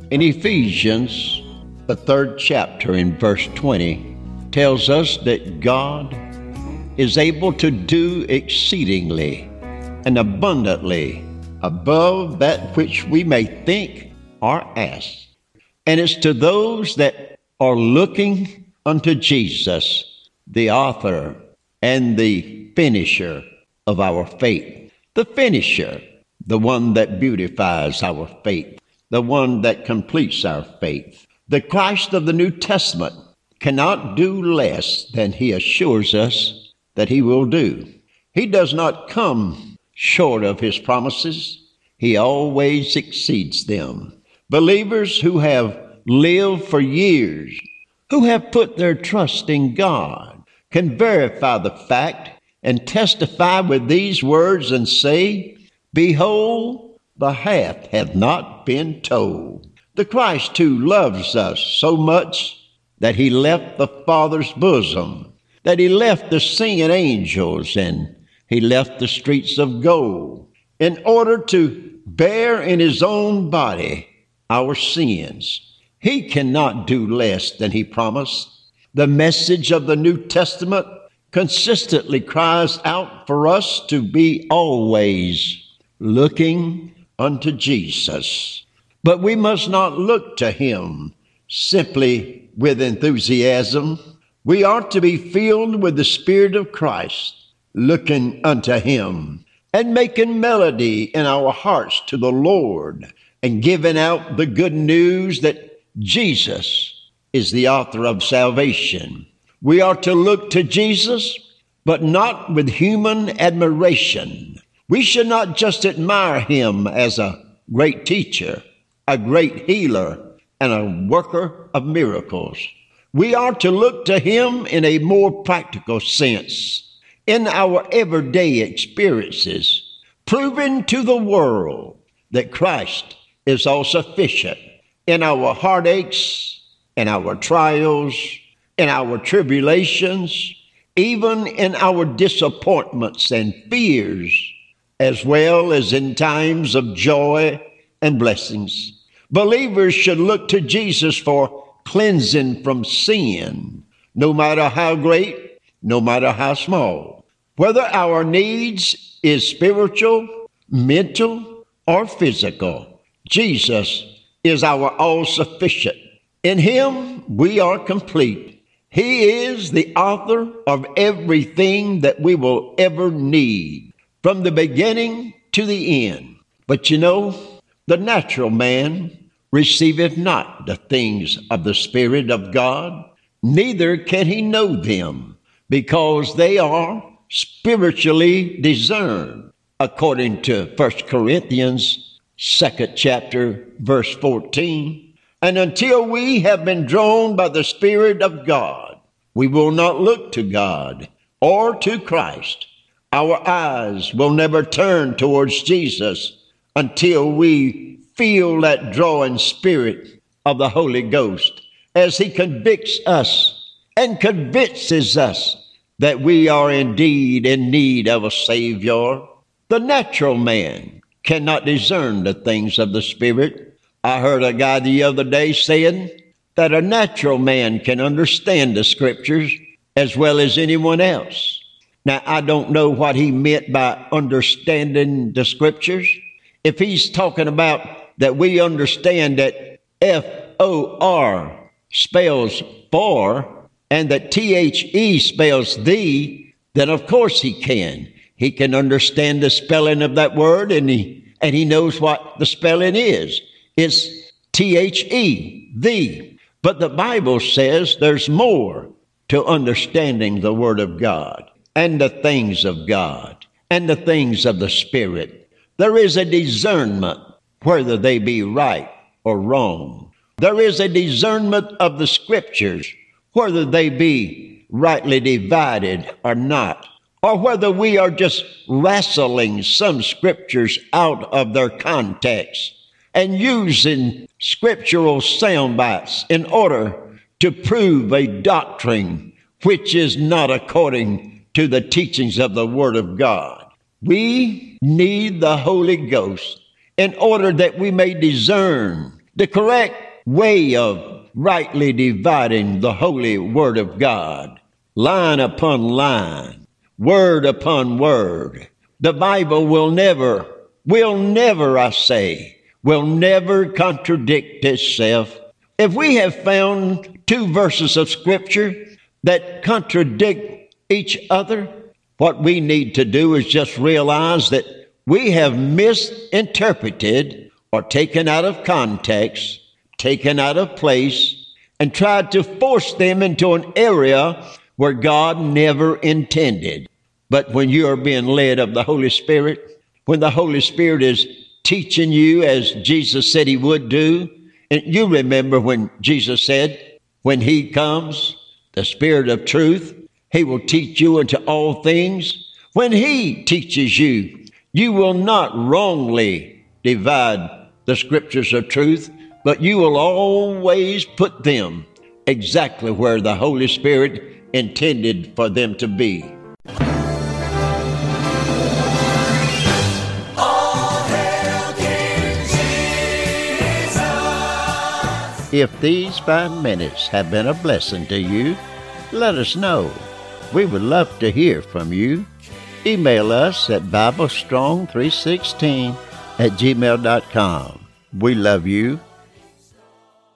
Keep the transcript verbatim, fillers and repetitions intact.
In Ephesians, the third chapter in verse twenty, tells us that God is able to do exceedingly and abundantly above that which we may think or ask. And it's to those that are looking unto Jesus, the author and the finisher of our faith. The finisher, the one that beautifies our faith, the one that completes our faith. The Christ of the New Testament cannot do less than he assures us that he will do. He does not come short of his promises. He always exceeds them. Believers who have lived for years, who have put their trust in God, can verify the fact and testify with these words and say, "Behold, the half hath not been told." The Christ who loves us so much that he left the Father's bosom, that he left the singing angels and he left the streets of gold in order to bear in his own body our sins. He cannot do less than he promised. The message of the New Testament consistently cries out for us to be always looking unto Jesus. But we must not look to him simply with enthusiasm. We are to be filled with the Spirit of Christ, looking unto him and making melody in our hearts to the Lord and giving out the good news that Jesus is the author of salvation. We are to look to Jesus, but not with human admiration. We should not just admire him as a great teacher, a great healer, and a worker of miracles. We are to look to him in a more practical sense, in our everyday experiences, proving to the world that Christ is all sufficient in our heartaches, in our trials, in our tribulations, even in our disappointments and fears, as well as in times of joy and blessings. Believers should look to Jesus for cleansing from sin, no matter how great, no matter how small. Whether our needs is spiritual, mental, or physical, Jesus is our all-sufficient. In him we are complete. He is the author of everything that we will ever need, from the beginning to the end. But you know, the natural man receiveth not the things of the Spirit of God, neither can he know them, because they are spiritually discerned, according to First Corinthians, second chapter, verse fourteen. And until we have been drawn by the Spirit of God, we will not look to God or to Christ. Our eyes will never turn towards Jesus until we feel that drawing spirit of the Holy Ghost as he convicts us and convinces us that we are indeed in need of a Savior. The natural man cannot discern the things of the Spirit. I heard a guy the other day saying that a natural man can understand the Scriptures as well as anyone else. Now, I don't know what he meant by understanding the Scriptures. If he's talking about that we understand that F O R spells for and that T H E spells thee, then of course he can. He can understand the spelling of that word, and he, and he knows what the spelling is. It's T H E, thee. But the Bible says there's more to understanding the Word of God and the things of God and the things of the Spirit. There is a discernment whether they be right or wrong. There is a discernment of the Scriptures whether they be rightly divided or not, or whether we are just wrestling some Scriptures out of their context and using scriptural sound bites in order to prove a doctrine which is not according to the teachings of the Word of God. We need the Holy Ghost in order that we may discern the correct way of rightly dividing the holy word of God, line upon line, word upon word. The Bible will never, will never, I say, will never contradict itself. If we have found two verses of Scripture that contradict each other, what we need to do is just realize that we have misinterpreted or taken out of context, taken out of place, and tried to force them into an area where God never intended. But when you are being led of the Holy Spirit, when the Holy Spirit is teaching you as Jesus said he would do, and you remember when Jesus said, when he comes, the Spirit of truth, he will teach you into all things. When he teaches you, you will not wrongly divide the scriptures of truth, but you will always put them exactly where the Holy Spirit intended for them to be. All hail King Jesus. If these five minutes have been a blessing to you, let us know. We would love to hear from you. Email us at bible strong three sixteen at gmail dot com. We love you.